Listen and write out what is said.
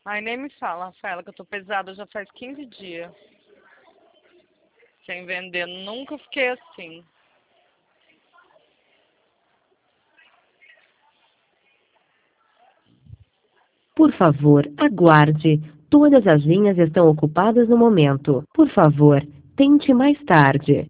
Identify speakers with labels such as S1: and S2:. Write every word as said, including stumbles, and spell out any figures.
S1: Ai, nem me fala, Rafaela, que eu tô pesada já faz quinze dias. Sem vender, nunca fiquei assim.
S2: Por favor, aguarde. Todas as linhas estão ocupadas no momento. Por favor, tente mais tarde.